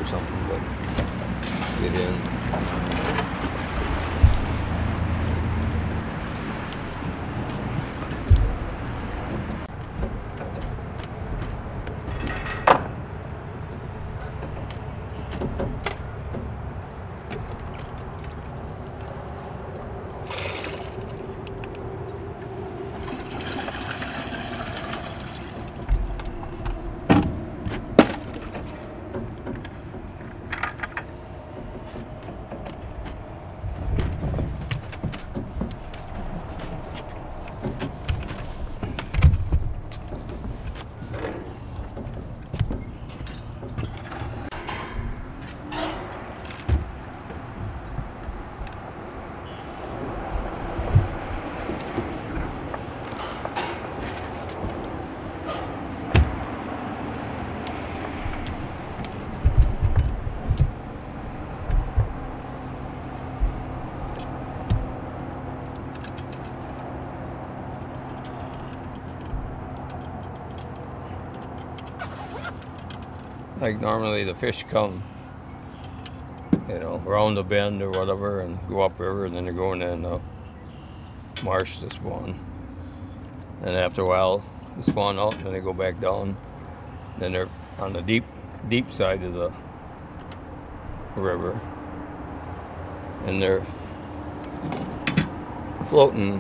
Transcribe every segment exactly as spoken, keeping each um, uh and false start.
or something, but get in. Like normally the fish come, you know, around the bend or whatever and go upriver, and then they're going in the marsh to spawn. And after a while, they spawn out and then they go back down. Then they're on the deep, deep side of the river. And they're floating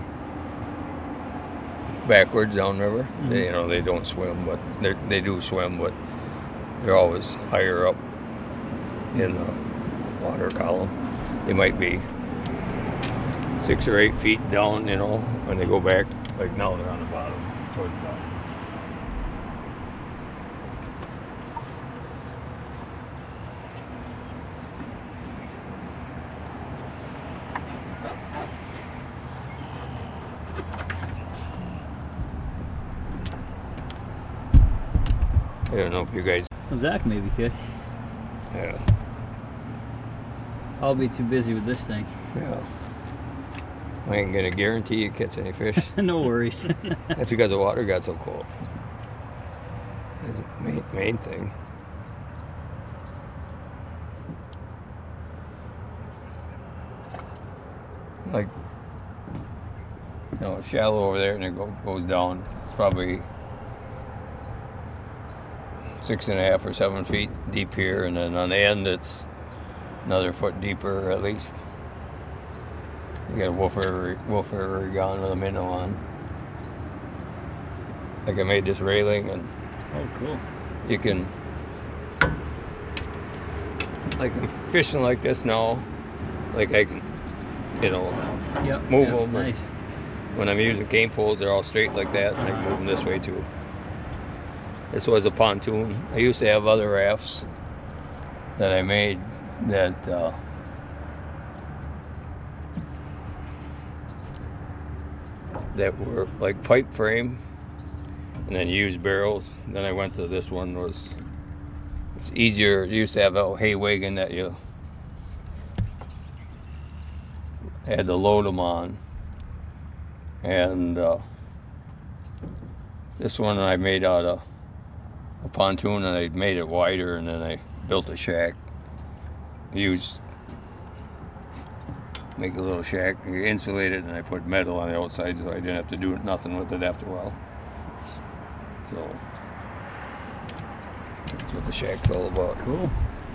backwards downriver. Mm-hmm. They, you know, they don't swim, but they they do swim, but they're always higher up in the water column. They might be six or eight feet down, you know, when they go back. Like now they're on the bottom, toward the bottom. I don't know if you guys... Well, Zach maybe could. Yeah. I'll be too busy with this thing. Yeah. I ain't gonna guarantee you catch any fish. No worries. That's because the water got so cold. That's the main, main thing. Like, you know, it's shallow over there and it go, goes down. It's probably six and a half or seven feet deep here, and then on the end it's another foot deeper at least. You got a Wolf River, Wolf River gone with a minnow on. Like I made this railing, and oh, cool. You can, like I'm fishing like this now, like I can, you know, yep, move yep, them. Nice. When I'm using cane poles, they're all straight like that, and I can move them this way too. This was a pontoon. I used to have other rafts that I made that uh, that were like pipe frame and then used barrels. Then I went to this one. Was it's easier. You used to have a hay wagon that you had to load them on, and uh, this one I made out of a pontoon, and I made it wider, and then I built a shack. Used make a little shack, insulate it, and I put metal on the outside so I didn't have to do nothing with it after a while. So that's what the shack's all about. Cool.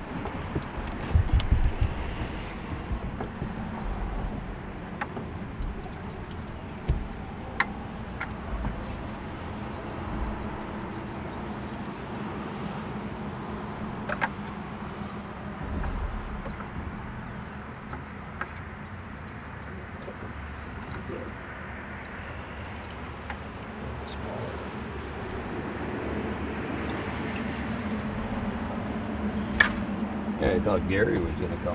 Yeah, I thought Gary was gonna come.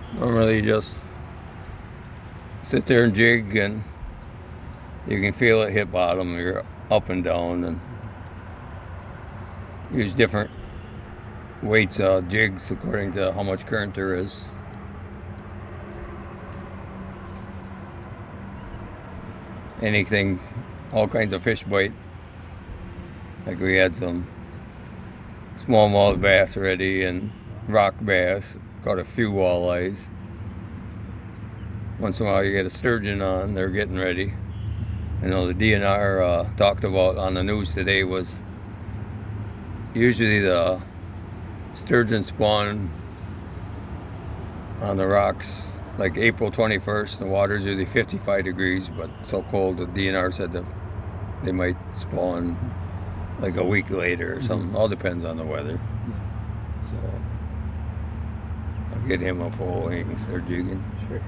Normally just sit there and jig, and you can feel it hit bottom. You're up and down, and use different weights of jigs according to how much current there is. Anything, all kinds of fish bite. Like we had some smallmouth bass already and rock bass. Caught a few walleyes. Once in a while you get a sturgeon on, they're getting ready. I know the D N R uh, talked about on the news today was usually the sturgeon spawn on the rocks like April twenty-first. The water's usually fifty-five degrees, but so cold the D N R said that they might spawn like a week later or something. Mm-hmm. All depends on the weather. So I'll get him a pole and he can start jigging. Sure.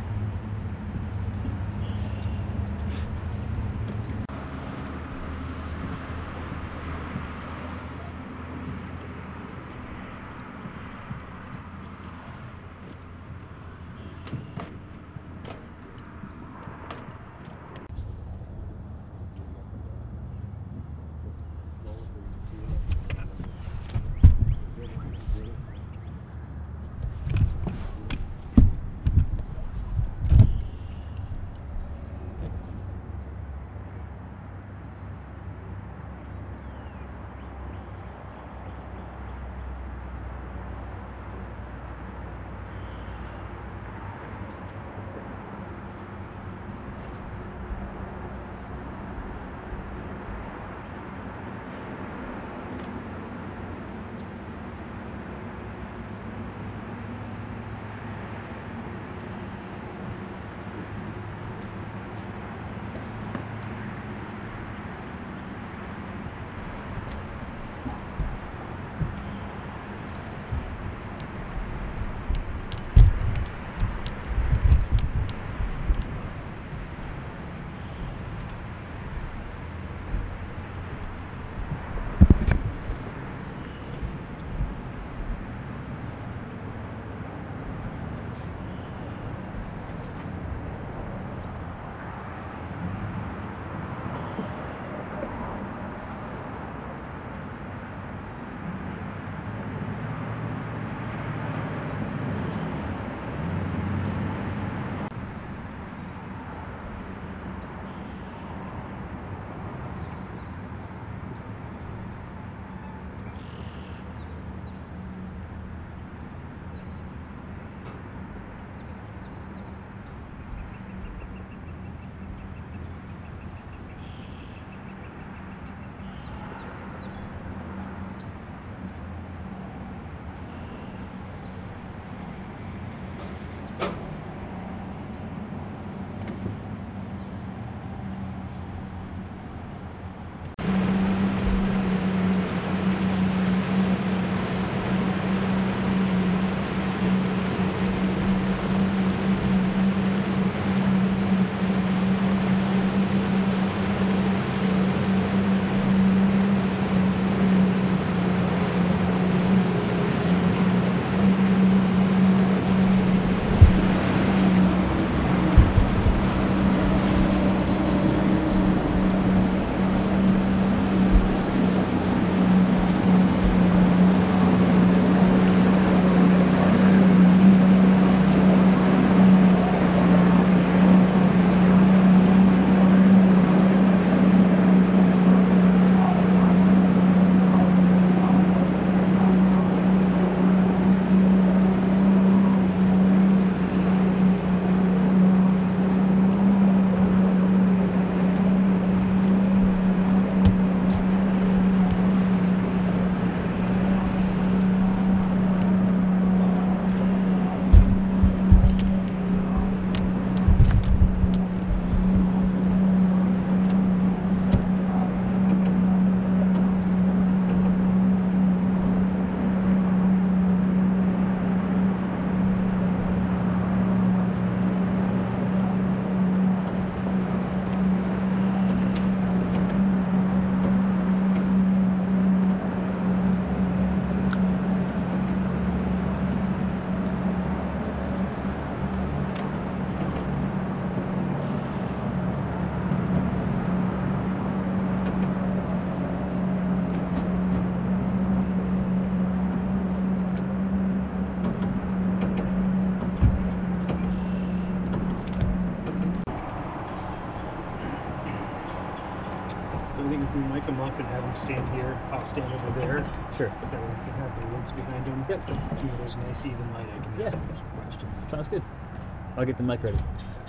thinking if we mic them up and have them stand here, I'll stand over there. Sure. But then we can have the woods behind them. Yep. You know, there's nice even light. I can Yeah. ask them some questions. Sounds good. I'll get the mic ready.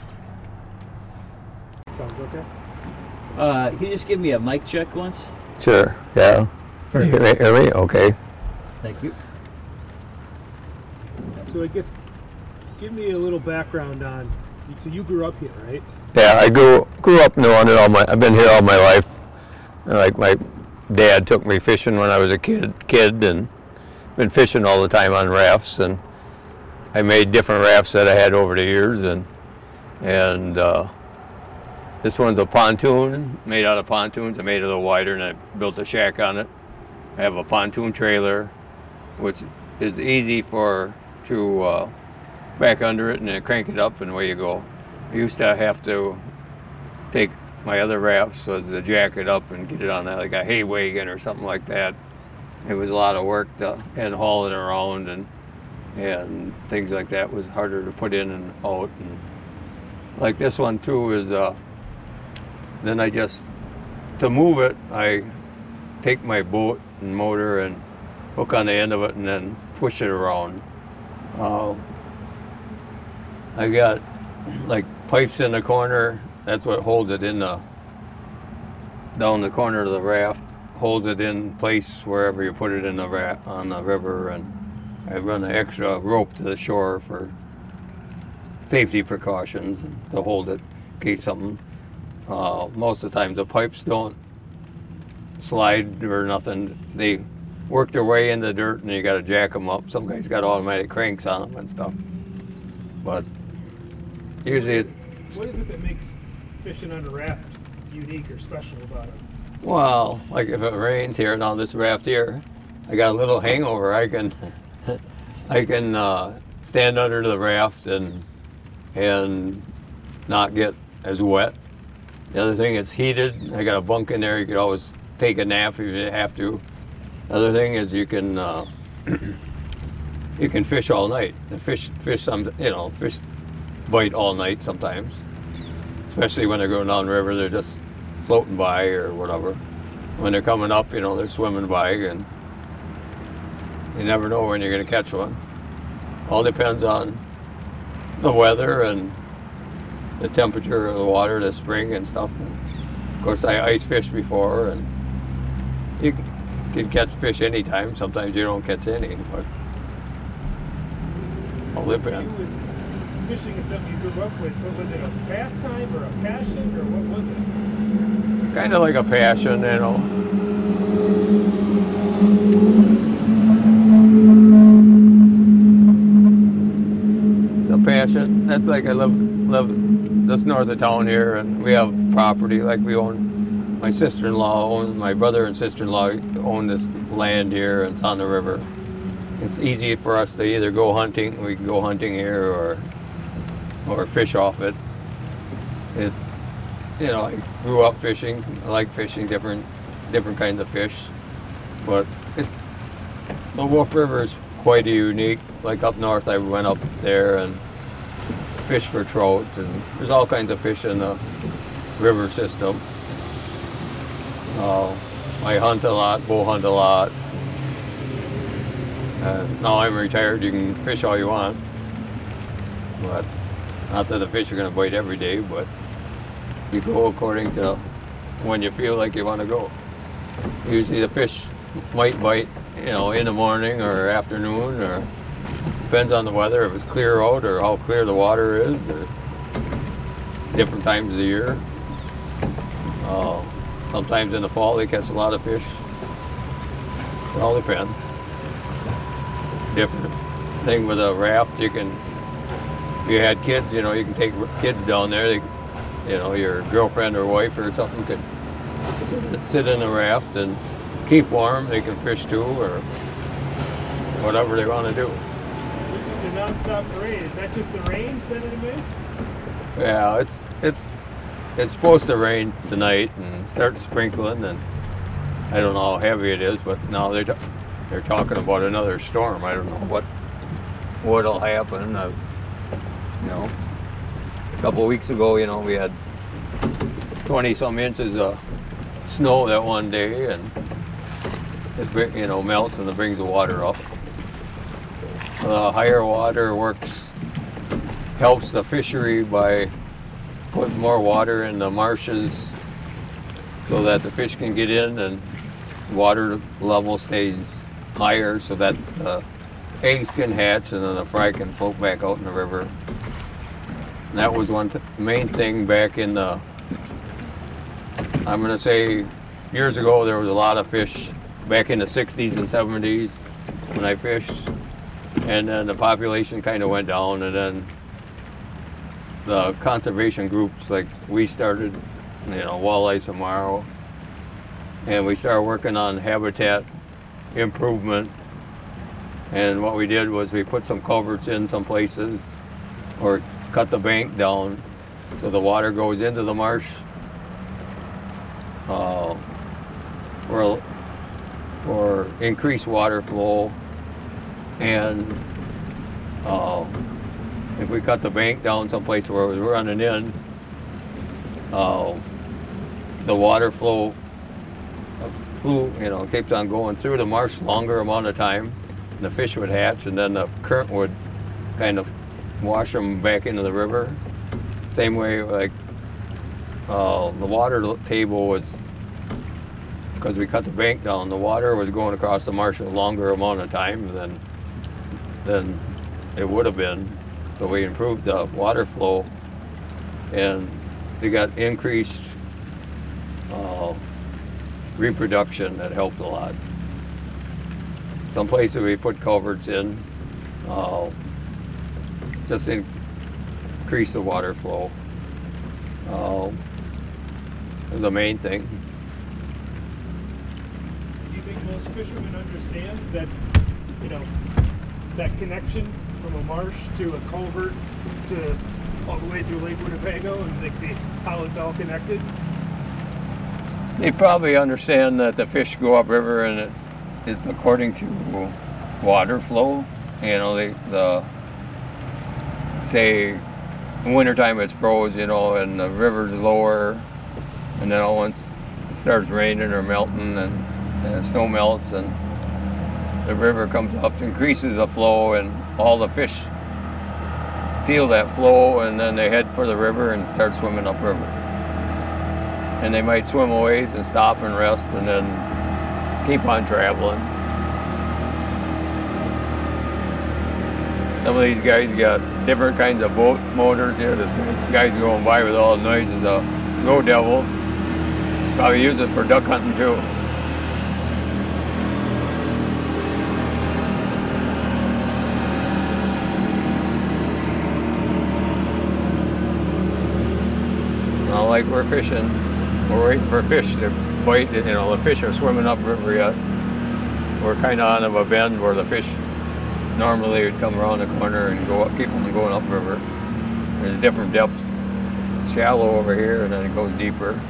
Sounds okay? Uh, can you just give me a mic check once? Sure. Yeah. Hear me? Hear me? Okay. Thank you. So I guess, give me a little background on, so you grew up here, right? Yeah, I grew grew up knowing it all my. I've been here all my life. Like my dad took me fishing when I was a kid, kid, and been fishing all the time on rafts. And I made different rafts that I had over the years, and and uh, this one's a pontoon made out of pontoons. I made it a little wider, and I built a shack on it. I have a pontoon trailer, which is easy for to uh, back under it and then crank it up, and away you go. I used to have to take my other rafts, so to jack it up and get it on like a hay wagon or something like that. It was a lot of work to and haul it around, and and things like that was harder to put in and out. And like this one too is. Uh, then I just to move it, I take my boat and motor and hook on the end of it, and then push it around. Uh, I got like pipes in the corner. That's what holds it in the down the corner of the raft, holds it in place wherever you put it in the raft on the river. And I run an extra rope to the shore for safety precautions to hold it in case something. Uh, most of the time the pipes don't slide or nothing. They work their way in the dirt, and you got to jack them up. Some guys got automatic cranks on them and stuff. But usually it, What is it that makes fishing on a raft unique or special about it? well, like if it rains here and on this raft here, I got a little hangover. I can I can uh, stand under the raft and and not get as wet. The other thing, it's heated. I got a bunk in there. You could always take a nap if you have to. The other thing is you can uh, you can fish all night. The fish fish some you know fish bite all night sometimes, especially when they're going down the river. They're just floating by or whatever. When they're coming up, you know, they're swimming by, and you never know when you're going to catch one. All depends on the weather and the temperature of the water, the spring and stuff. And of course, I ice fished before, and you can catch fish anytime. Sometimes you don't catch any, but all So for depends. you, was fishing is something you grew up with, but was it a pastime or a passion, or what was it? Kind of like a passion, you know. It's a passion. That's like I live live just north of town here, and we have property. Like we own, my sister-in-law owns, my brother and sister-in-law own this land here, and it's on the river. It's easy for us to either go hunting. We can go hunting here, or or fish off it. It. You know, I grew up fishing. I like fishing different, different kinds of fish. But it's, the Wolf River is quite unique. Like up north, I went up there and fished for trout, and there's all kinds of fish in the river system. Uh, I hunt a lot, bow hunt a lot. And now I'm retired. You can fish all you want, but not that the fish are going to bite every day, but you go according to when you feel like you want to go. Usually the fish might bite, you know, in the morning or afternoon, or depends on the weather, if it's clear out or how clear the water is, or different times of the year. Uh, sometimes in the fall they catch a lot of fish. It all depends. Different thing with a raft, you can, if you had kids, you know, you can take kids down there. They, you know, your girlfriend or wife or something could sit, sit in a raft and keep warm. They can fish too, or whatever they want to do. Which is the non-stop parade. Is that just the rain sending them in? Yeah, it's it's it's supposed to rain tonight and start sprinkling, and I don't know how heavy it is, but now they're t- they're talking about another storm. I don't know what what'll happen. Uh, you know. A couple of weeks ago, you know, we had twenty some inches of snow that one day, and it br- you know melts and it brings the water up. The higher water works helps the fishery by putting more water in the marshes so that the fish can get in and water level stays higher so that the eggs can hatch and then the fry can float back out in the river. And that was one th- main thing back in the, I'm going to say years ago, there was a lot of fish back in the sixties and seventies when I fished. And then the population kind of went down, and then the conservation groups like we started, you know, Walleye Tomorrow, and we started working on habitat improvement. And what we did was we put some culverts in some places, or cut the bank down so the water goes into the marsh uh, for for increased water flow. And uh, if we cut the bank down someplace where it was running in, uh, the water flow uh, flew, you know, kept on going through the marsh longer amount of time. And the fish would hatch, and then the current would kind of wash them back into the river. Same way, like uh, the water table was, because we cut the bank down, the water was going across the marsh a longer amount of time than than it would have been. So we improved the water flow, and they got increased uh, reproduction that helped a lot. Some places we put culverts in, uh, just increase the water flow. Uh, is the main thing. Do you think most fishermen understand that, you know, that connection from a marsh to a culvert to all the way through Lake Winnebago, and like the, how it's all connected? They probably understand that the fish go upriver and it's it's according to water flow. You know, they the say in wintertime it's froze, you know, and the river's lower, and then all once it starts raining or melting and, and snow melts and the river comes up, increases the flow, and all the fish feel that flow, and then they head for the river and start swimming upriver. And they might swim a ways and stop and rest and then keep on traveling. Some of these guys got different kinds of boat motors here. This guy's going by with all the noises of Go Devil. Probably use it for duck hunting too. Not like we're fishing. We're waiting for fish to bite. You know, the fish are swimming upriver yet. We're kind of on a bend where the fish normally would come around the corner and go up, keep on going upriver. There's different depths. It's shallow over here, and then it goes deeper.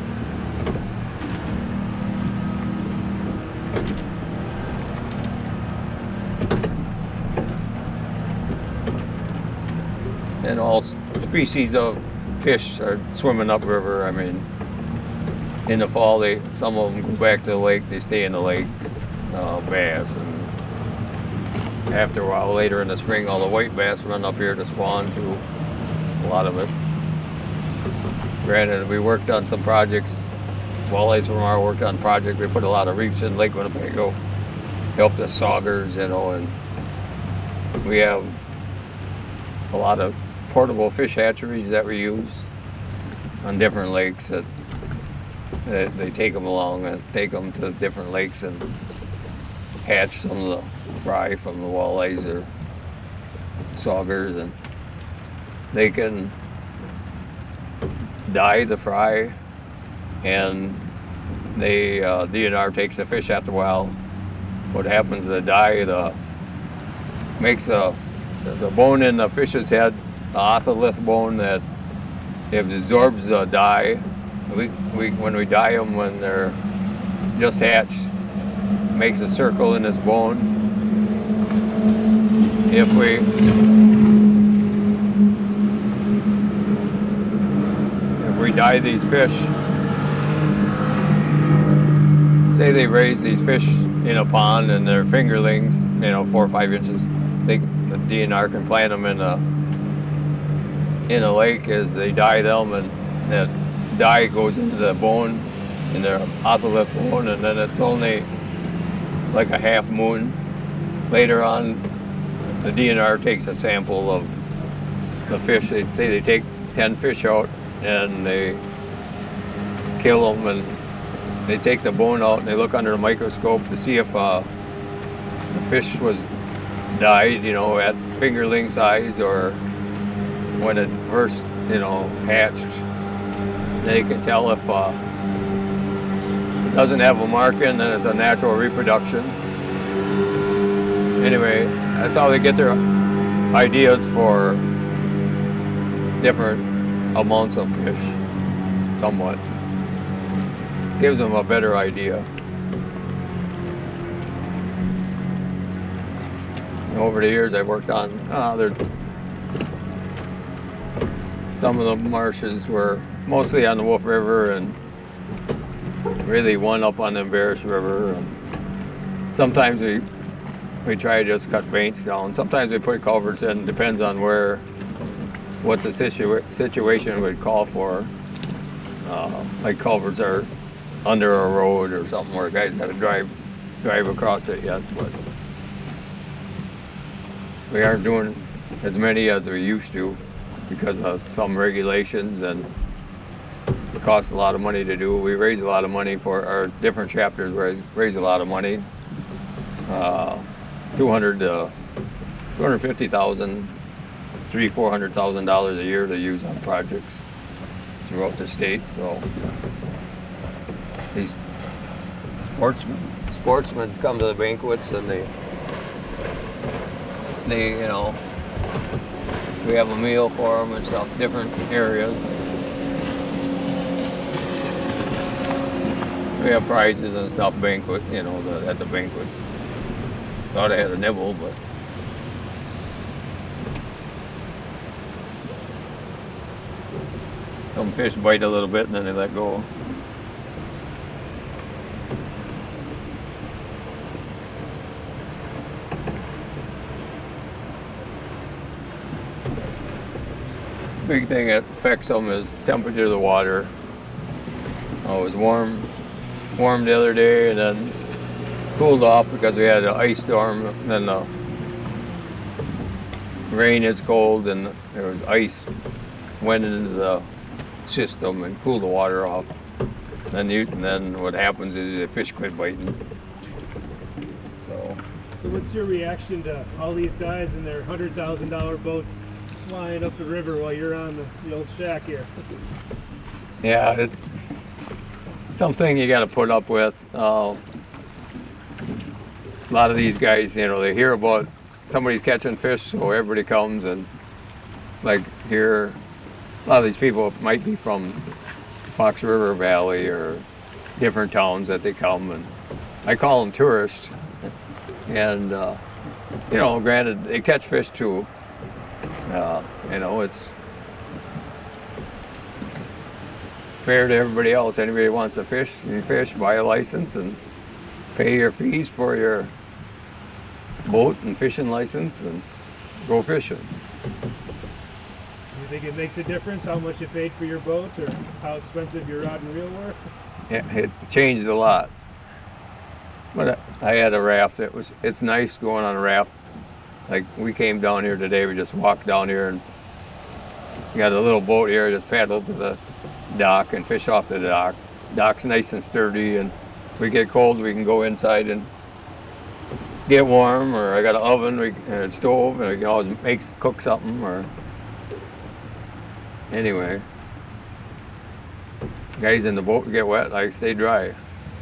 And all species of fish are swimming upriver. I mean, in the fall, they some of them go back to the lake. They stay in the lake, uh, bass, and after a while, later in the spring, all the white bass run up here to spawn too. A lot of it. Granted, we worked on some projects. Walleye Tomorrow worked on projects. We put a lot of reefs in Lake Winnebago. Helped the saugers, you know, and we have a lot of portable fish hatcheries that we use on different lakes that, that they take them along and take them to different lakes and hatch some of the fry from the walleyes or saugers, and they can dye the fry, and they uh, D N R takes the fish after a while. What happens to the dye, the makes a there's a bone in the fish's head, the otolith bone, that it absorbs the dye. We, we when we dye them when they're just hatched, makes a circle in this bone. If we if we dye these fish, say they raise these fish in a pond and they're fingerlings, you know, four or five inches. They, the D N R can plant them in a in a lake as they dye them, and that dye goes into the bone, in their otolith bone, and then it's only like a half moon. Later on, the D N R takes a sample of the fish. They say they take ten fish out and they kill them, and they take the bone out and they look under the microscope to see if uh, the fish was dyed, you know, at fingerling size or when it first, you know, hatched. They can tell if uh, it doesn't have a marking, then it's a natural reproduction. Anyway, that's how they get their ideas for different amounts of fish, somewhat. Gives them a better idea. And over the years I've worked on uh, there, some of the marshes were mostly on the Wolf River and really one up on the Embarrass River. And sometimes we we try to just cut banks down. Sometimes we put culverts in, depends on where, what the situa situation would call for. Uh, like culverts are under a road or something where a guy's got to drive drive across it yet, but we aren't doing as many as we used to because of some regulations, and it costs a lot of money to do. We raise a lot of money for our different chapters, raise, raise a lot of money. Uh, two hundred to two hundred fifty thousand, three, four hundred thousand dollars a year to use on projects throughout the state. So these sportsmen, sportsmen come to the banquets and they, they, you know, we have a meal for them and stuff, different areas. We have prizes and stuff, banquet, you know, the, at the banquets. Thought I had a nibble, but some fish bite a little bit and then they let go. Big thing that affects them is temperature of the water. Oh, it was warm, warm the other day, and then cooled off because we had an ice storm. And then the rain is cold, and there was ice went into the system and cooled the water off. Then you, and then what happens is the fish quit biting. So. So what's your reaction to all these guys in their hundred thousand dollar boats flying up the river while you're on the, the old shack here? Yeah, it's something you got to put up with. Uh, a lot of these guys, you know, they hear about somebody's catching fish, so everybody comes, and like here, a lot of these people might be from Fox River Valley or different towns that they come, and I call them tourists. And uh, you know, granted, they catch fish too. Uh, you know, it's fair to everybody else. Anybody who wants to fish, you fish, buy a license, and pay your fees for your boat and fishing license, and go fishing. You think it makes a difference how much you paid for your boat, or how expensive your rod and reel were? Yeah, it changed a lot. But I had a raft. It was. It's nice going on a raft. Like we came down here today. We just walked down here and got a little boat here. Just paddled to the dock and fish off the dock. Dock's nice and sturdy, and if we get cold, we can go inside and get warm. Or I got an oven, we and a stove, and we can always make cook something. Or anyway, guys in the boat get wet. I stay dry.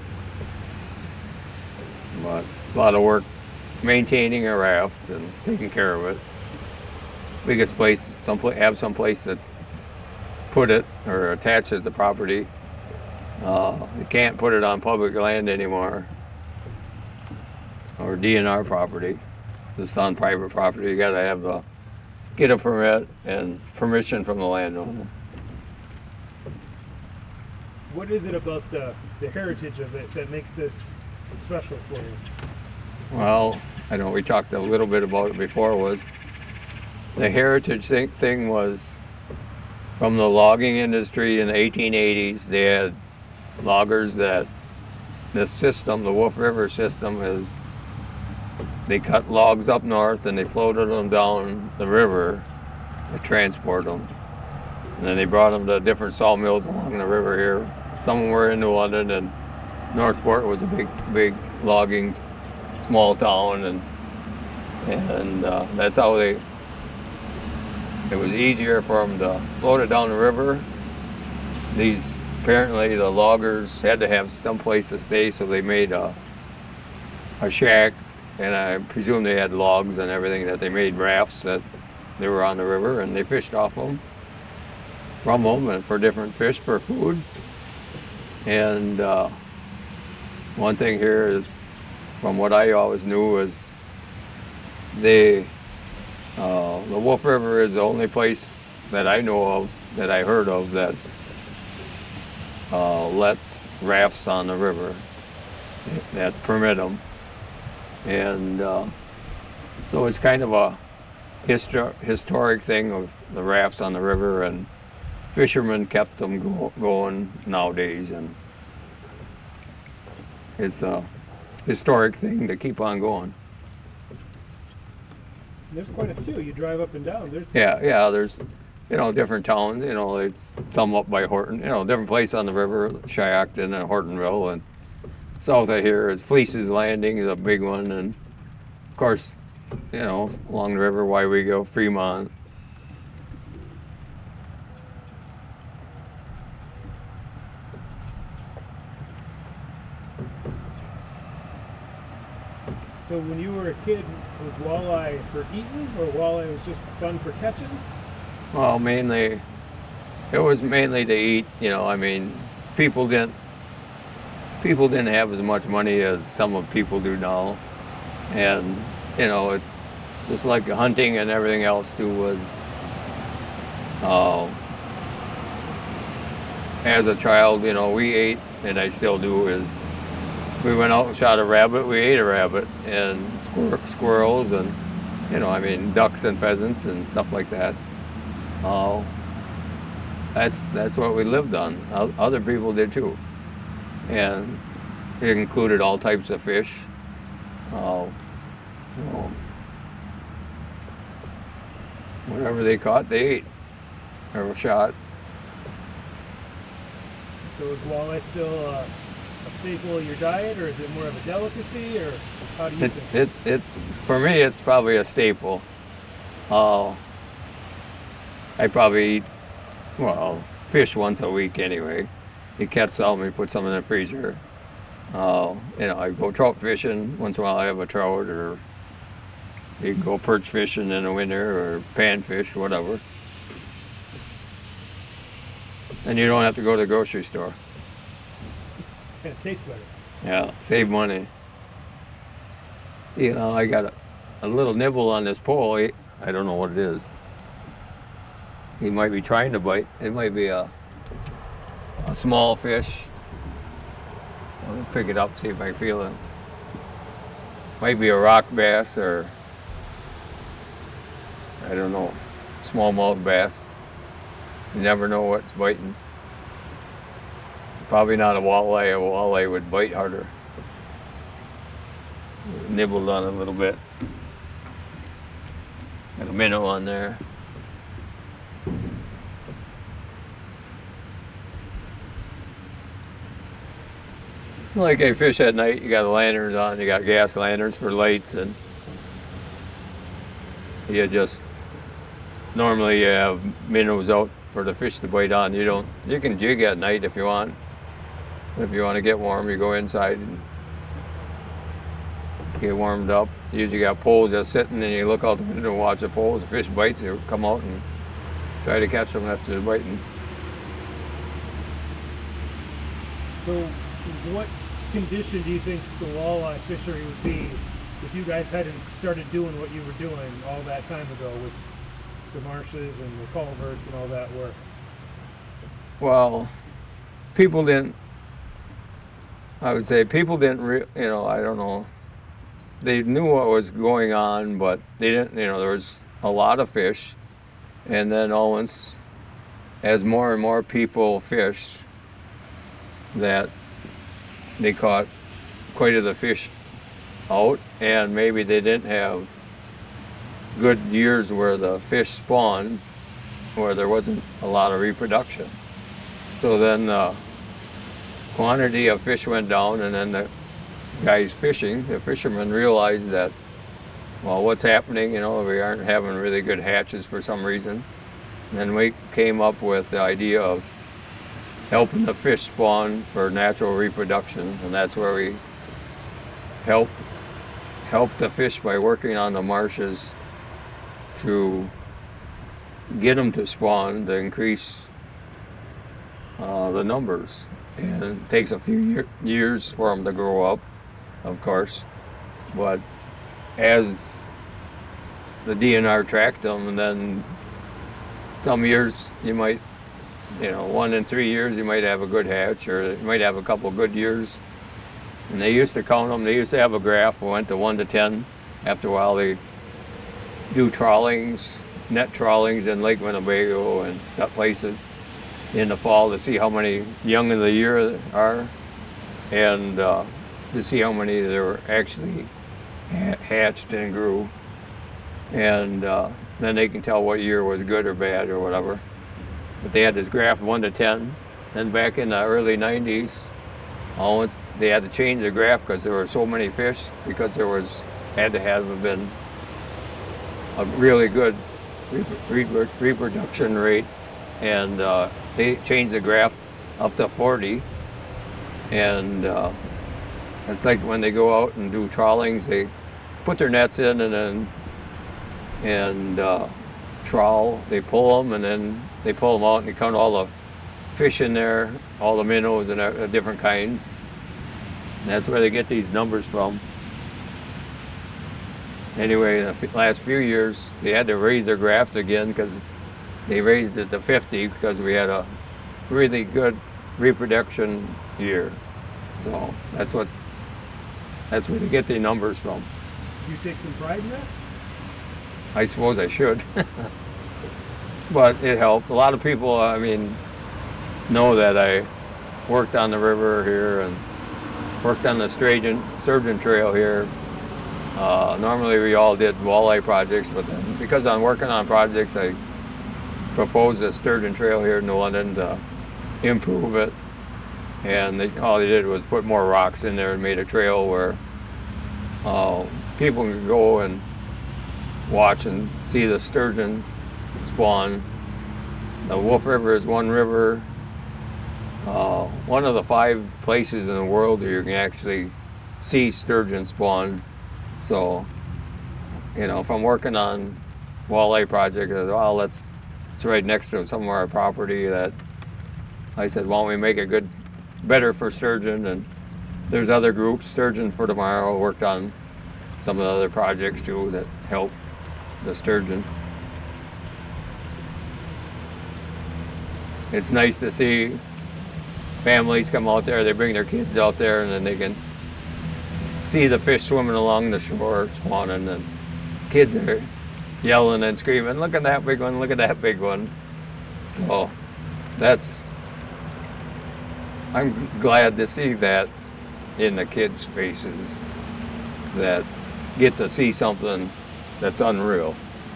But it's a lot of work maintaining a raft and taking care of it. Biggest place, some pla have some place to put it or attach it to property. Uh, you can't put it on public land anymore or D N R property. This is on private property. You got to have a get a permit and permission from the landowner. What is it about the, the heritage of it that makes this special for you? Well, I know we talked a little bit about it before. Was the heritage thing, thing was from the logging industry in the eighteen eighties. They had loggers that the system, the Wolf River system, is they cut logs up north and they floated them down the river to transport them. And then they brought them to different sawmills along the river here. Some were in New London, and Northport was a big, big logging small town, and and uh, that's how they. It was easier for them to float it down the river. These apparently the loggers had to have some place to stay, so they made a a shack, and I presume they had logs and everything that they made rafts that they were on the river, and they fished off them. From them and for different fish for food. And uh, one thing here is, from what I always knew, is they uh, the Wolf River is the only place that I know of, that I heard of, that uh, lets rafts on the river, that permit them. And uh, so it's kind of a histor- historic thing of the rafts on the river, and fishermen kept them go- going nowadays, and it's a historic thing to keep on going. There's quite a few. You drive up and down. There's Yeah, yeah. There's, you know, different towns. You know, it's some up by Horton. You know, different place on the river, Shiocton and Hortonville, and south of here is Fleece's Landing is a big one, and of course, you know, along the river, Wywego, Fremont. So when you were a kid, was walleye for eating, or walleye was just fun for catching? Well, mainly, it was mainly to eat. You know, I mean, people didn't people didn't have as much money as some of people do now, and you know, it's just like hunting and everything else too was. Uh, as a child, you know, we ate, and I still do. Is we went out and shot a rabbit, we ate a rabbit, and squir- squirrels, and you know, I mean, ducks and pheasants and stuff like that. Uh, that's that's what we lived on. O- Other people did too, and it included all types of fish. Uh, so whatever they caught, they ate or shot. So is walleye still uh, a staple of your diet, or is it more of a delicacy, or how do you It, think? it, it, for me, it's probably a staple. Uh, I probably eat, well, fish once a week anyway. You catch some, you put some in the freezer. Uh, you know, I go trout fishing. Once in a while I have a trout, or you can go perch fishing in the winter, or panfish, whatever. And you don't have to go to the grocery store. And it tastes better. Yeah, save money. See, you know, I got a, a little nibble on this pole. I, I don't know what it is. He might be trying to bite. It might be a a small fish. I'll just pick it up, see if I feel it. Might be a rock bass, or I don't know, smallmouth bass. You never know what's biting. It's probably not a walleye. A walleye would bite harder. Nibbled on it a little bit. Got a minnow on there. Like I fish at night, you got lanterns on, you got gas lanterns for lights, and you just normally you have minnows out for the fish to bite on. You don't. You can jig at night if you want. If you want to get warm, you go inside and get warmed up. You usually got poles just sitting, and you look out the window and watch the poles. The fish bites, you come out and try to catch them after they're biting. So what condition do you think the walleye fishery would be if you guys hadn't started doing what you were doing all that time ago with the marshes and the culverts and all that work? Well, people didn't, I would say people didn't, re, you know, I don't know, they knew what was going on, but they didn't, you know, there was a lot of fish. And then all once, as more and more people fished, that they caught quite a the fish out, and maybe they didn't have good years where the fish spawned, where there wasn't a lot of reproduction. So then the quantity of fish went down, and then the guys fishing, the fishermen realized that, well, what's happening, you know, we aren't having really good hatches for some reason. And then we came up with the idea of helping the fish spawn for natural reproduction, and that's where we help help the fish by working on the marshes to get them to spawn, to increase uh, the numbers. And it takes a few year, years for them to grow up, of course, but as the D N R tracked them, and then some years you might, you know, one in three years you might have a good hatch, or you might have a couple good years. And they used to count them. They used to have a graph. We went to one to ten. After a while, they do trawlings, net trawlings in Lake Winnebago and stuff places in the fall to see how many young of the year are, and uh, to see how many there were actually hatched and grew. And uh, then they can tell what year was good or bad or whatever. But they had this graph one to ten. Then back in the early nineties, almost they had to change the graph because there were so many fish, because there was had to have been a really good rep- reproduction rate, and uh, they changed the graph up to forty. And uh, it's like when they go out and do trawlings, they put their nets in and then and uh, trawl. They pull them, and then they pull them out, and they count all the fish in there, all the minnows and uh, different kinds. And that's where they get these numbers from. Anyway, in the f- last few years, they had to raise their graphs again, because they raised it to fifty because we had a really good reproduction year. So that's what that's where they get the numbers from. You take some pride in that? I suppose I should. But it helped. A lot of people, I mean, know that I worked on the river here and worked on the Sturgeon, Sturgeon Trail here. Uh, normally we all did walleye projects, but then because I'm working on projects, I proposed a Sturgeon Trail here in New London to improve it. And they, all they did was put more rocks in there and made a trail where uh, people can go and watch and see the sturgeon spawn. The Wolf River is one river, uh, one of the five places in the world where you can actually see sturgeon spawn. So, you know, if I'm working on walleye project, well, let's, it's right next to some of our property, that I said, why don't we make it good, better for sturgeon? And there's other groups, Sturgeon for Tomorrow, worked on some of the other projects too that help the sturgeon. It's nice to see families come out there, they bring their kids out there, and then they can see the fish swimming along the shore spawning, and kids are yelling and screaming, look at that big one, look at that big one. So that's, I'm glad to see that in the kids' faces, that get to see something that's unreal.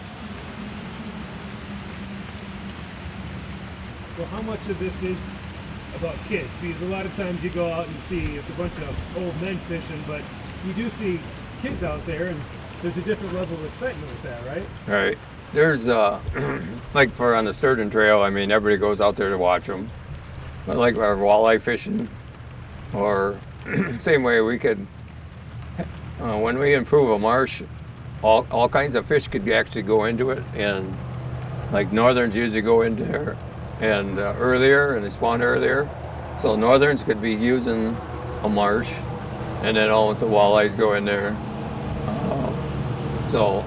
Well, how much of this is about kids? Because a lot of times you go out and see it's a bunch of old men fishing, but you do see kids out there, and there's a different level of excitement with that, right? Right. There's, uh, like for on the Sturgeon Trail, I mean, everybody goes out there to watch them. But like our walleye fishing, or same way we could, uh, when we improve a marsh, all, all kinds of fish could actually go into it, and like northerns usually go in there and uh, earlier, and they spawn earlier. So northerns could be using a marsh, and then all the walleyes go in there. Uh, so,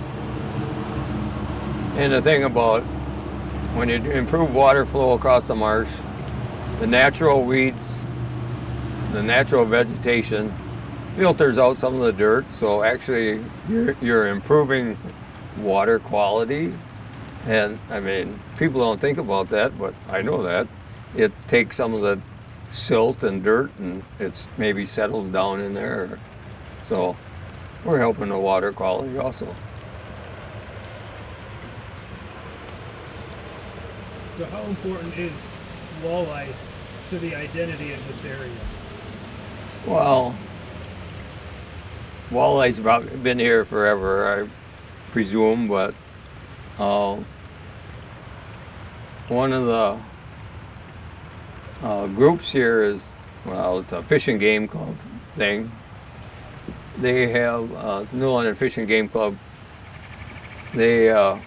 and the thing about when you improve water flow across the marsh, the natural weeds, the natural vegetation filters out some of the dirt, so actually you're, you're improving water quality. And I mean, people don't think about that, but I know that. It takes some of the silt and dirt and it's maybe settles down in there. So we're helping the water quality also. So how important is walleye to the identity of this area? Well, walleye's about been here forever, I presume, but uh, one of the uh, groups here is, well, it's a Fish and Game Club thing. They have, uh, it's New London Fish and Game Club. They uh,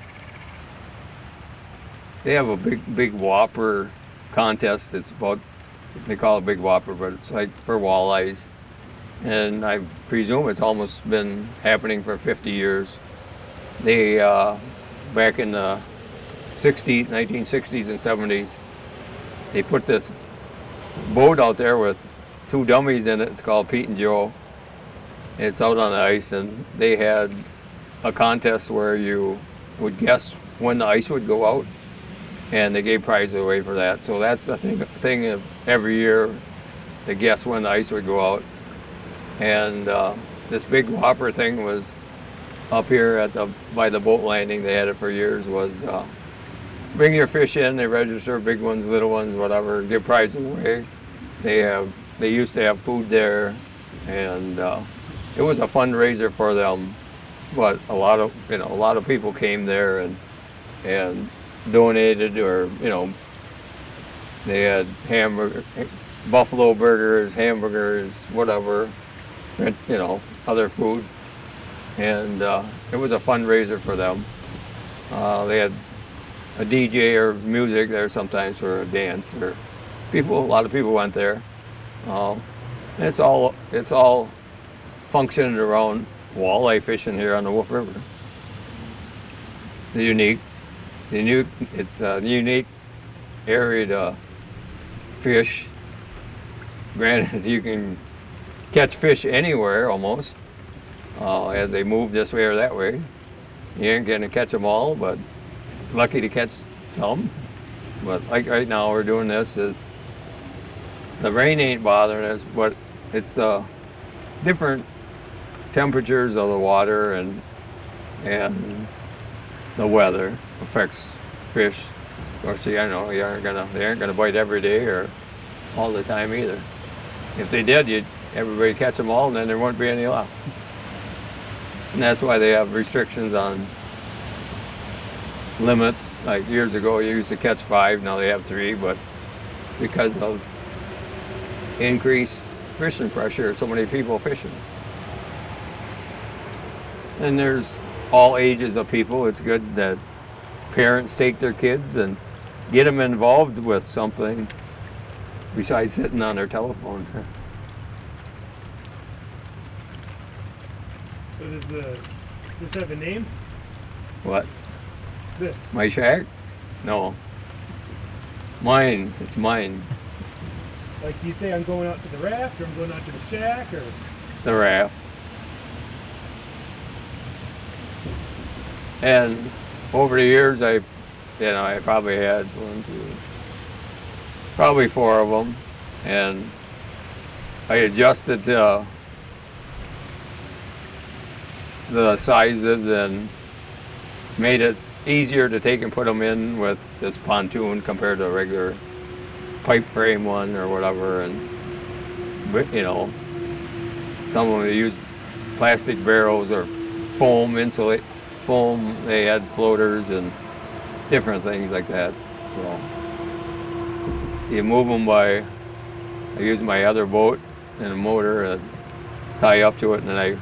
they have a big, big whopper contest. It's about, they call it Big Whopper, but it's like for walleyes. And I presume it's almost been happening for fifty years. They, uh, back in the sixties, nineteen sixties and seventies, they put this boat out there with two dummies in it. It's called Pete and Joe. It's out on the ice, and they had a contest where you would guess when the ice would go out, and they gave prizes away for that. So that's the thing, thing of every year, to guess when the ice would go out. And uh, this Big Whopper thing was up here at the by the boat landing. They had it for years. Was uh, bring your fish in. They register big ones, little ones, whatever. Give prizes away. They have. They used to have food there, and uh, it was a fundraiser for them. But a lot of you know a lot of people came there and and donated, or you know they had hamburger, buffalo burgers, hamburgers, whatever, you know other food, and uh, it was a fundraiser for them. Uh, they had a D J or music there sometimes for a dance, or people. A lot of people went there. Uh, and it's all it's all functioned around walleye fishing here on the Wolf River. The unique, the new, it's a unique area to fish. Granted, you can catch fish anywhere almost, uh, as they move this way or that way. You ain't gonna catch them all, but lucky to catch some. But like right now, we're doing this is the rain ain't bothering us, but it's the different temperatures of the water and and the weather affects fish. Of course, you know, you aren't gonna they aren't gonna bite every day or all the time either. If they did, you'd everybody catch them all, and then there wouldn't be any left. And that's why they have restrictions on limits. Like years ago, you used to catch five, now they have three, but because of increased fishing pressure, so many people fishing. And there's all ages of people. It's good that parents take their kids and get them involved with something besides sitting on their telephone. So does the does this have a name? What? This. My shack? No. Mine. It's mine. Like, do you say I'm going out to the raft, or I'm going out to the shack, or? The raft. And over the years, I, you know, I probably had one, two, probably four of them, and I adjusted to the sizes and made it easier to take and put them in with this pontoon compared to a regular pipe frame one or whatever. And but you know, some of them use plastic barrels or foam insulate. Foam, they had floaters and different things like that. So you move them by, I use my other boat and a motor and tie up to it, and then I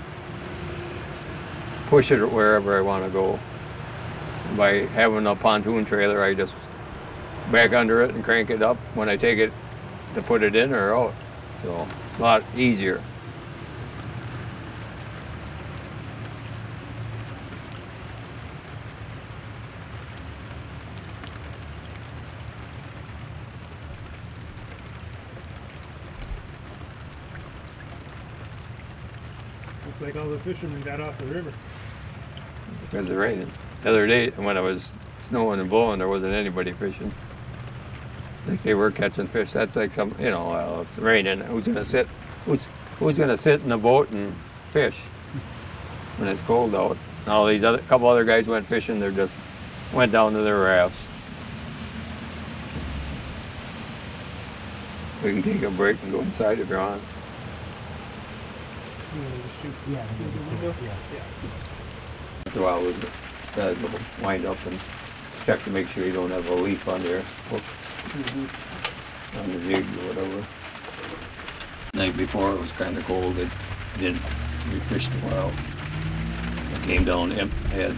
push it wherever I want to go. By having a pontoon trailer, I just back under it and crank it up when I take it to put it in or out. So it's a lot easier. looks like all the fishermen got off the river. Because it raining. The other day when it was snowing and blowing, there wasn't anybody fishing. It's like they were catching fish. That's like some, you know, well, it's raining. Who's gonna sit? Who's who's gonna sit in the boat and fish when it's cold out? All these other couple other guys went fishing. They just went down to their rafts. We can take a break and go inside if you want. You want to just shoot Yeah. through the window? Yeah. Yeah. After a while, we uh, go wind up and check to make sure you don't have a leaf on your hook, on the jig or whatever. Night before it was kind of cold. It did. We fished a while. I came down. Em- had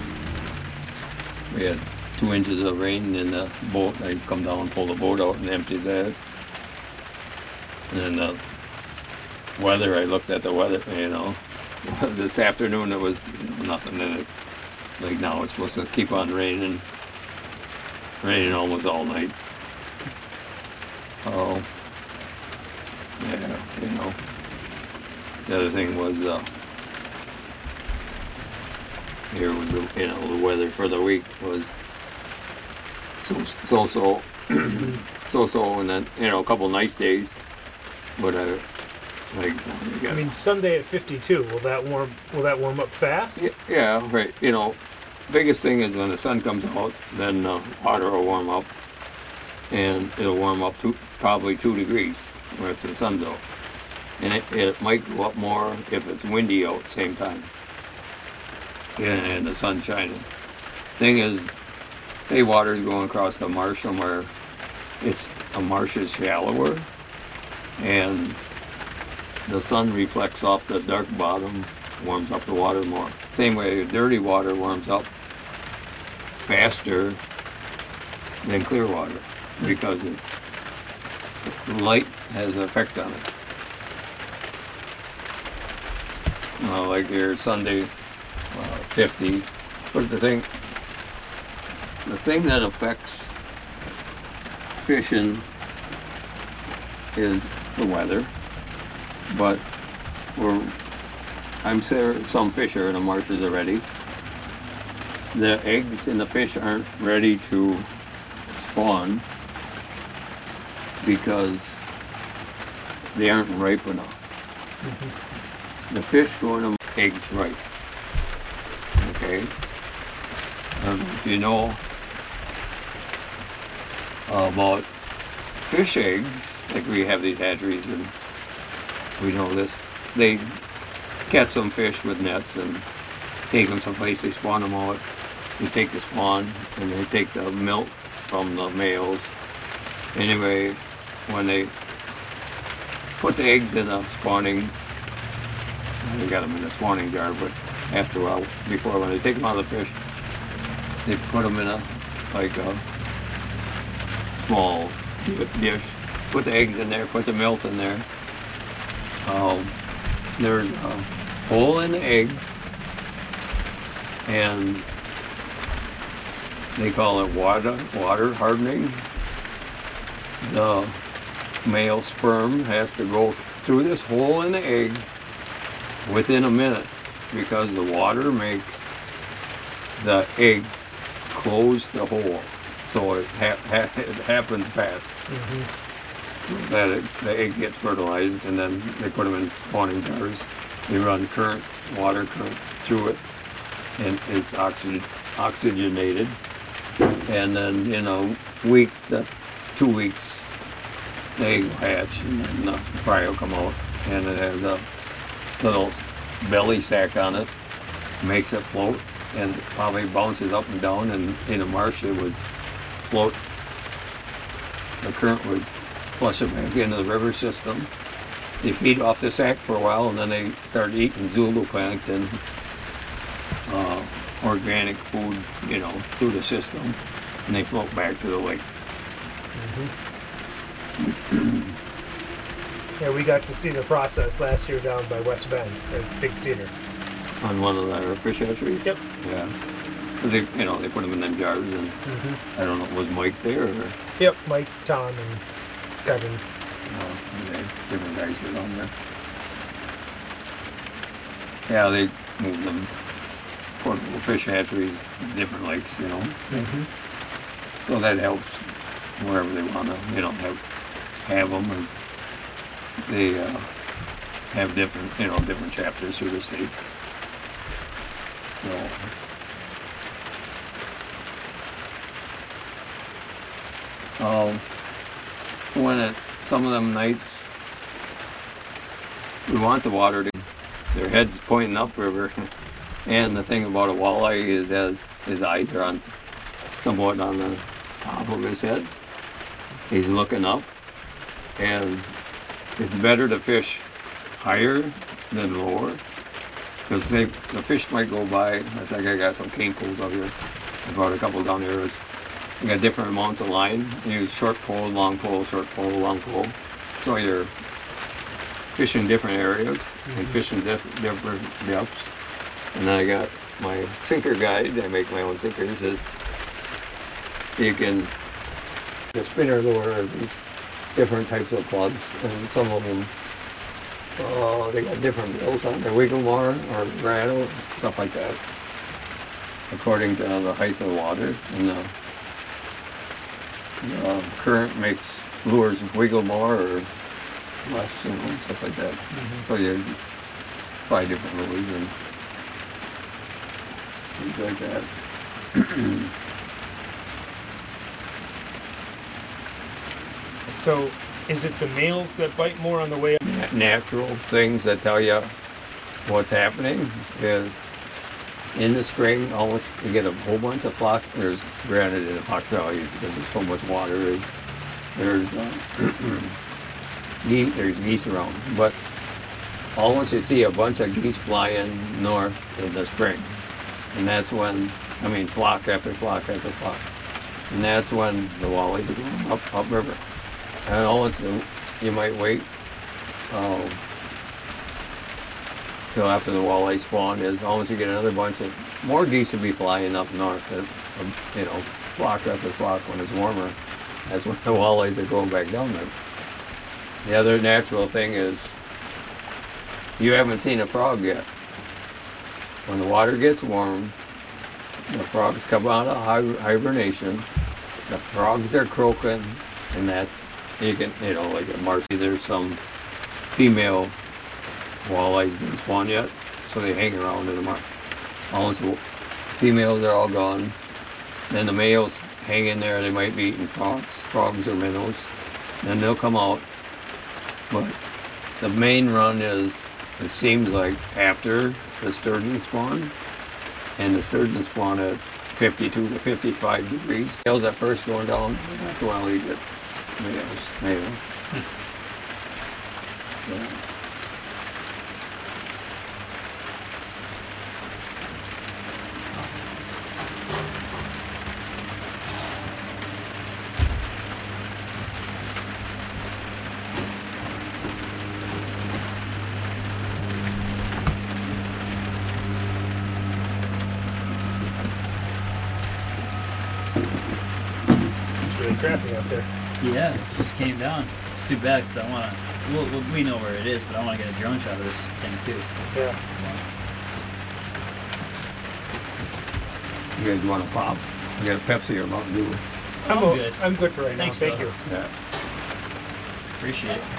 we had two inches of rain in the boat. I come down and pull the boat out and empty that. And then the weather. I looked at the weather. You know, this afternoon it was you know, nothing in it. Like now it's supposed to keep on raining. Raining almost all night. Oh. Yeah, you know. The other thing was, uh, here was, the, you know, the weather for the week was so, so, so, so, so, and then, you know, a couple nice days, but, uh, like, you got, I mean, Sunday at fifty-two. Will that warm? Will that warm up fast? yeah, yeah, right, you know, biggest thing is when the sun comes out, then the water will warm up, and it'll warm up to probably two degrees when it's the sun's out. And it, it might go up more if it's windy out at the same time. Yeah, and the sun's shining. Thing is, say water's going across the marsh somewhere, it's a marsh is shallower, and the sun reflects off the dark bottom, warms up the water more. Same way, dirty water warms up faster than clear water because it, light has an effect on it. Uh, like your Sunday uh, fifty, but the thing, the thing that affects fishing is the weather. But we're, I'm sure some fish are in the marshes already. The eggs in the fish aren't ready to spawn because they aren't ripe enough. Mm-hmm. The fish go in the eggs ripe. Okay? I don't know if you know about fish eggs, like we have these hatcheries and we know this. They catch some fish with nets and take them someplace, they spawn them out. They take the spawn and they take the milk from the males. Anyway, when they put the eggs in a spawning, they got them in a spawning jar, but after a while, before when they take them out of the fish, they put them in a, like a small dish, put the eggs in there, put the milk in there. Um, there's a hole in the egg, and they call it water, water hardening. The male sperm has to go through this hole in the egg within a minute because the water makes the egg close the hole, so it, ha- ha- it happens fast. Mm-hmm. So that it, the egg gets fertilized, and then they put them in spawning jars. They run current, water current through it, and it's oxygen, oxygenated. And then in a week to two weeks, the egg will hatch, and then the fry will come out, and it has a little belly sack on it, makes it float, and it probably bounces up and down, and in a marsh it would float. The current would flush it back into the river system. They feed off the sack for a while, and then they start eating zooplankton, uh, organic food, you know, through the system, and they float back to the lake. Mm-hmm. Yeah, we got to see the process last year down by West Bend at Big Cedar. On one of their fish hatcheries? Yep. Yeah. Because they, you know, they put them in them jars, and Mm-hmm. I don't know, was Mike there, or? Yep, Mike, Tom, and Kevin. Uh, they, different guys were on there. Yeah, they move them portable fish hatcheries, different lakes, you know. Mm-hmm. So that helps wherever they want to, you know, have have them. And they uh, have different, you know, different chapters through the state. So, um, when it, some of them nights we want the water to, their heads pointing upriver, and the thing about a walleye is as his eyes are on somewhat on the top of his head, he's looking up, and it's better to fish higher than lower, because they the fish might go by. It's like I got some cane poles out here. I brought a couple down here. It's, you got different amounts of line. You use short pole, long pole, short pole, long pole. So you're fishing different areas mm-hmm. and fishing diff different depths. And then I got my sinker guide. I make my own sinkers. Is you can the spinner lure are these different types of plugs, and some of them uh, they got different bills on their wiggle more or rattle, stuff like that, according to the height of the water. And the, the current makes lures wiggle more or less, you know, stuff like that. Mm-hmm. So you try different lures and things like that. So, is it the males that bite more on the way up? Natural things that tell you what's happening is in the spring, almost you get a whole bunch of flock. There's, granted, in the Fox Valley, because there's so much water, is there's uh, geese, there's geese around. But almost you see a bunch of geese flying north in the spring, and that's when, I mean, flock after flock after flock, and that's when the walleyes are going up upriver. And all it's, you might wait um, till after the walleye spawn is almost you get another bunch of more geese will be flying up north, uh, you know, flock after flock when it's warmer. That's when the walleyes are going back down there. The other natural thing is you haven't seen a frog yet. When the water gets warm, the frogs come out of hibernation. The frogs are croaking, and that's You can, you know, like at Marcy, there's some female walleyes didn't spawn yet, so they hang around in the marsh. All the females are all gone. Then the males hang in there. They might be eating frogs, frogs or minnows. Then they'll come out. But the main run is, it seems like after the sturgeon spawn, and the sturgeon spawn at fifty-two to fifty-five degrees. Males at first going down, that's when they get. Males, males. Yeah. It's really crappy out there. Yeah, it just came down. It's too bad because I want to. Well, well, we know where it is, but I want to get a drone shot of this thing too. Yeah. You guys want to pop? I got a Pepsi or Mountain Dew. I'm, I'm o- good. I'm good for right Thanks, now. Thank though. you. Yeah. Appreciate it.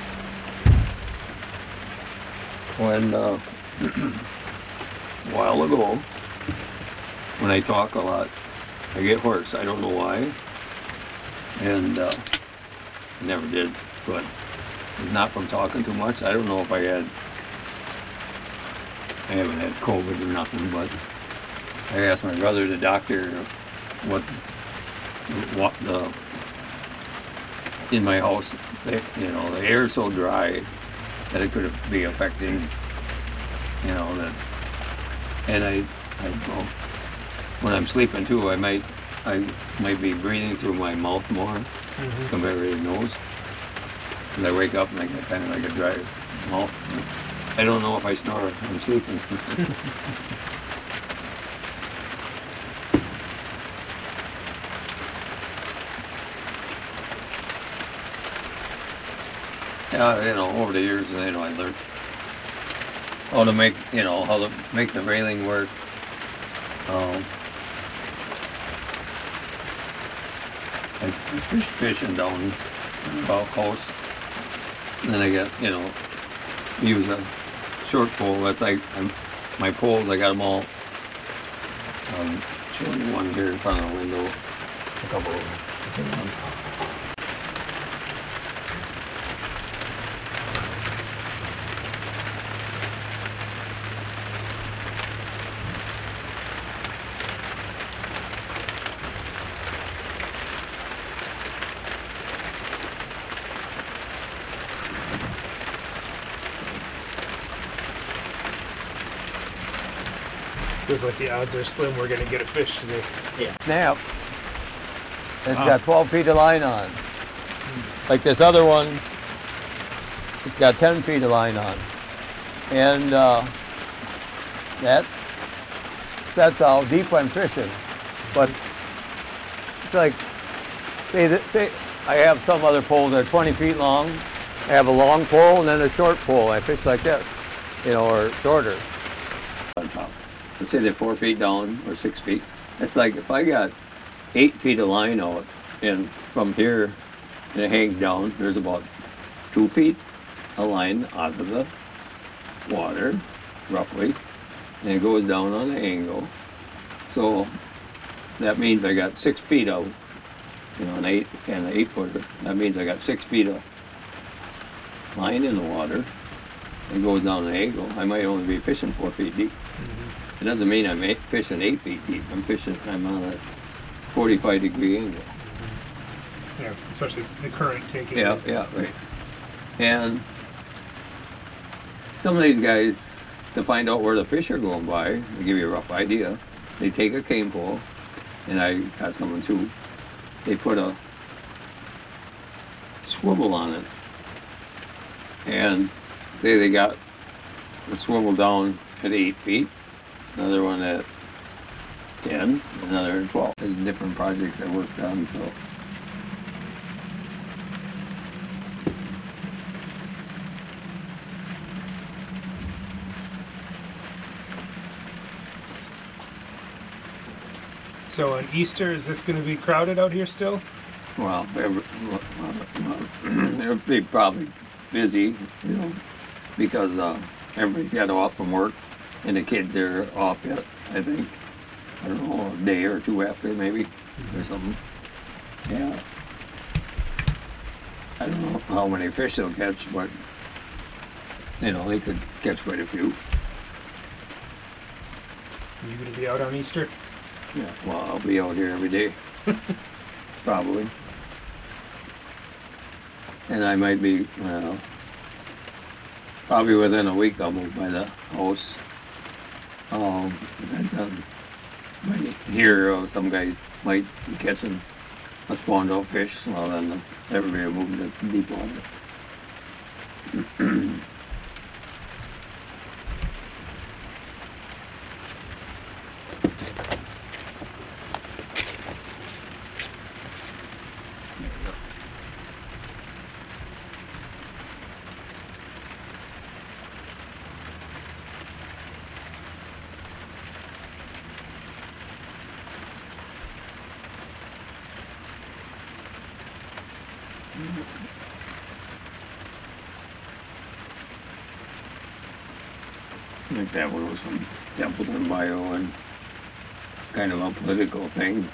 When uh, a while ago, when I talk a lot, I get hoarse. I don't know why. And uh, never did, but it's not from talking too much. I don't know if I had, I haven't had COVID or nothing, but I asked my brother, the doctor, what's what the in my house, they, you know, the air is so dry that it could be affecting, you know, that, and I, I don't know, when I'm sleeping too, I might. I might be breathing through my mouth more mm-hmm. compared to the nose. Because I wake up and I get kind of like a dry mouth. I don't know if I snore when I'm sleeping. Yeah, you know, over the years, you know, I learned how to make, you know, how to make the railing work. Um, I, I fish fishing down in the house. And then I got, you know, use a short pole. That's like I'm, my poles. I got them all. Um, showing you one here in front of the window. A couple of them. Feels like the odds are slim we're gonna get a fish today. Yeah. Snap. It's Wow. got twelve feet of line on. Like this other one, it's got ten feet of line on. And uh, that sets how deep I'm fishing. But it's like, say, that, say I have some other poles that are twenty feet long. I have a long pole and then a short pole. I fish like this, you know, or shorter. On top. Let's say they're four feet down or six feet. It's like if I got eight feet of line out and from here and it hangs down, there's about two feet of line out of the water, roughly, and it goes down on an angle. So that means I got six feet out, you know, an eight and an eight footer. That means I got six feet of line in the water. It goes down an angle. I might only be fishing four feet deep. It doesn't mean I'm eight, fishing eight feet deep. I'm fishing, I'm on a forty-five degree angle. Yeah, especially the current taking. Yeah, yeah, right. And some of these guys, to find out where the fish are going by, to give you a rough idea, they take a cane pole, and I got someone too, they put a swivel on it. And say they got the swivel down at eight feet, another one at ten, another at twelve. There's different projects I worked on, so. So on Easter, is this going to be crowded out here still? Well, every, they'll be probably busy, you know, because uh, everybody's got off from work, and the kids are off yet, I think. I don't know, a day or two after, maybe, or something. Yeah. I don't know how many fish they'll catch, but, you know, they could catch quite a few. Are you going to be out on Easter? Yeah, well, I'll be out here every day, probably. And I might be, well, probably within a week I'll move by the house. Um, depends on, might hear uh, some guys might be catching a spawned out fish, well then everybody will move to deep water. Like that one was from Templeton Bio and kind of a political thing.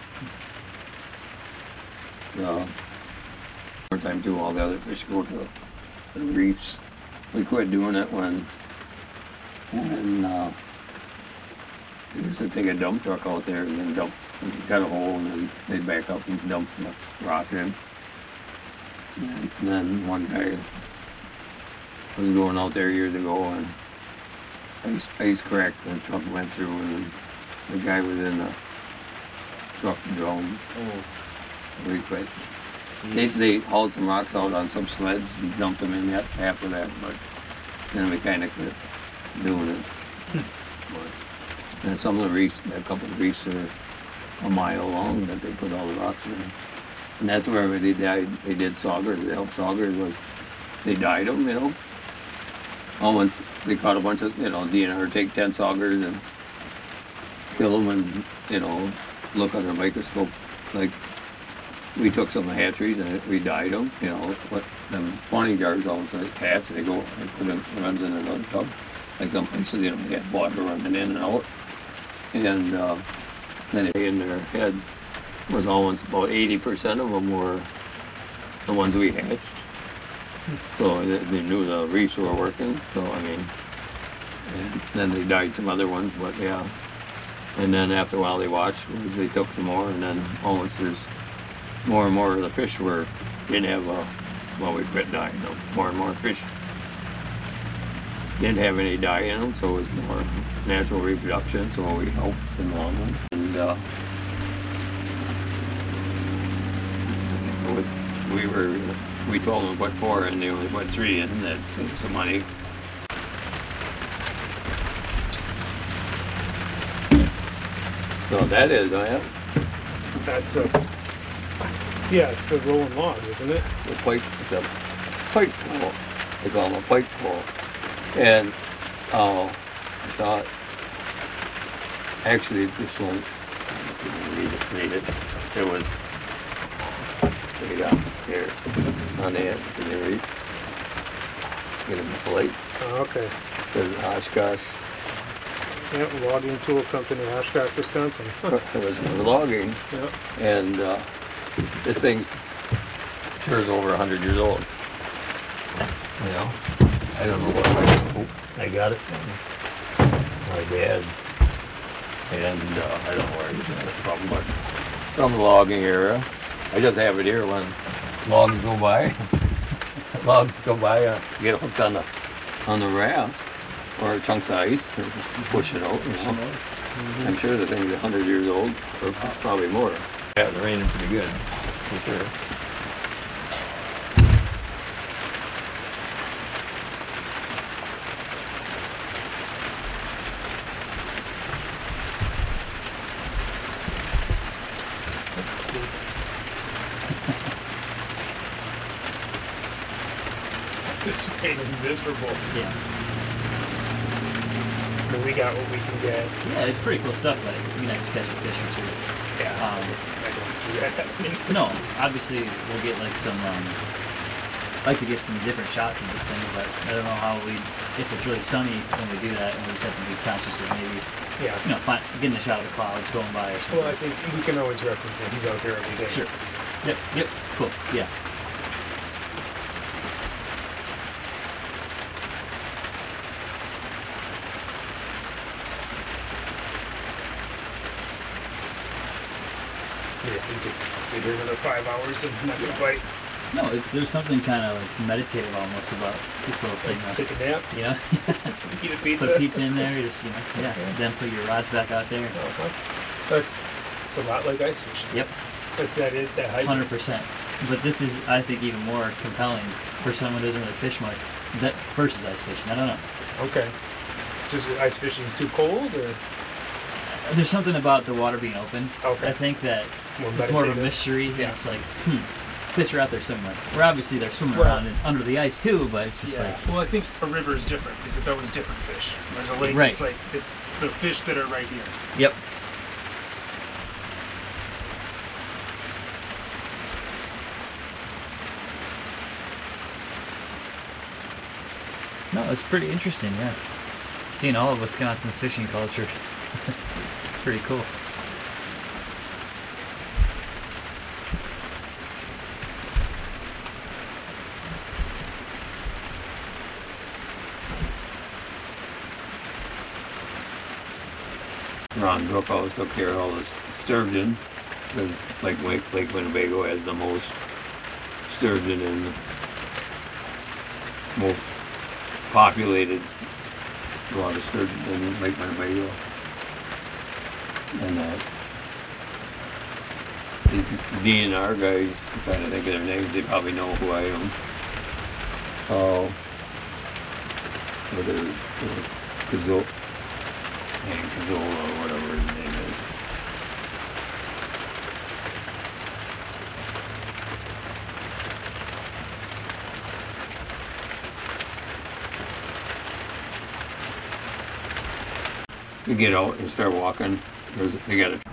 Uh, one time too, all the other fish go to the reefs. We quit doing it when when uh, they used to take a dump truck out there and then dump, cut a hole and then they'd back up and dump the rock in. And then one guy was going out there years ago and ice, ice cracked and the truck went through and the guy was in the truck drowned. Oh. So we quit. They, they hauled some rocks out on some sleds and dumped them in that after that, but then we kind of quit doing it. But, and some of the reefs, a couple of reefs are a mile long that they put all the rocks in. And that's where they died. They did saugers. They helped saugers was they dyed them, you know. all once they caught a bunch of, you know, D N R take ten saugers and kill them and, you know, look under a microscope. Like, we took some of the hatcheries and we dyed them, you know, what them spawning jars almost like hats, they go and put them, runs in another tub. Like them places, you know, they had water running in and out. And uh, then in their head was almost about eighty percent of them were the ones we hatched. So they, they knew the reefs were working, so I mean, and then they dyed some other ones, but yeah. And then after a while they watched, they took some more, and then almost there's more and more of the fish were, didn't have a, well, we quit dyeing them. More and more fish didn't have any dye in them, so it was more natural reproduction, so we helped in the long run. And uh, it was, we were, we told them to put four in, they only put three in, that saved some money. So that is, I am. That's a. Yeah, it's the rolling log, isn't it? The pike, it's a pike pole. They call them a pike pole. And uh, I thought, actually, this one, I don't know if you can read it, read it. It was, they got here on the end. Can you read? Get him a plate. Oh, okay. It says Oshkosh. Yep, logging tool company, Oshkosh, Wisconsin. It was for logging. Yep. And uh, this thing sure is over a hundred years old. You know, I don't know what I, oh, I got it from my dad, and uh, I don't know where he got it from, but from the logging era. I just have it here when logs go by. Logs go by, uh, get hooked on the on the raft or chunks of ice and push it out. You know? Mm-hmm. I'm sure the thing's a hundred years old, or probably more. Yeah, it's raining pretty good, for sure. This is raining miserable. Yeah. But we got what we can get. Yeah, it's pretty cool stuff. Like, it'd be nice to catch a fish or two. Yeah. Um, I don't see that happening. no, obviously we'll get like some. Um, I'd like to get some different shots of this thing, but I don't know how we. If it's really sunny when we do that, and we just have to be conscious of maybe, Yeah. you know, find, getting a shot of the clouds going by or something. Well, I think we can always reference it. He's out here every day. Sure. Yep. Yep. Cool. Yeah. Yeah, he could sit here another five hours and not gonna bite. No, it's there's something kind of like meditative almost about this little thing. uh, Take a nap, You know, eat a pizza. put pizza in there. Just you know, yeah. Then put your rods back out there. Uh-huh. That's it's a lot like ice fishing. Yep. That's that it. That height. Hundred percent. But this is, I think, even more compelling for someone who doesn't really fish much. That versus ice fishing. I don't know. Okay. Just ice fishing is too cold, or There's something about the water being open. Okay. I think that more it's more of a meditative? mystery. Yeah. Yeah. It's like, hmm, fish are out there somewhere. Where obviously they're swimming Well- around in, under the ice too, but it's just Yeah. like, Well, I think a river is different because it's always different fish. There's a lake. Right. It's like it's the fish that are right here. yep. No, it's pretty interesting, yeah. Seeing all of Wisconsin's fishing culture. Pretty cool. Ron Brook always took care of all this sturgeon. Because like Lake, Lake Winnebago has the most sturgeon and the most populated, a lot of sturgeon in Lake Winnebago. And uh, these D N R guys, I'm trying to think of their names, they probably know who I am. Oh, uh, they're, they're Kazoo. And Kazola, or whatever his name is. You get out and start walking. There's they got a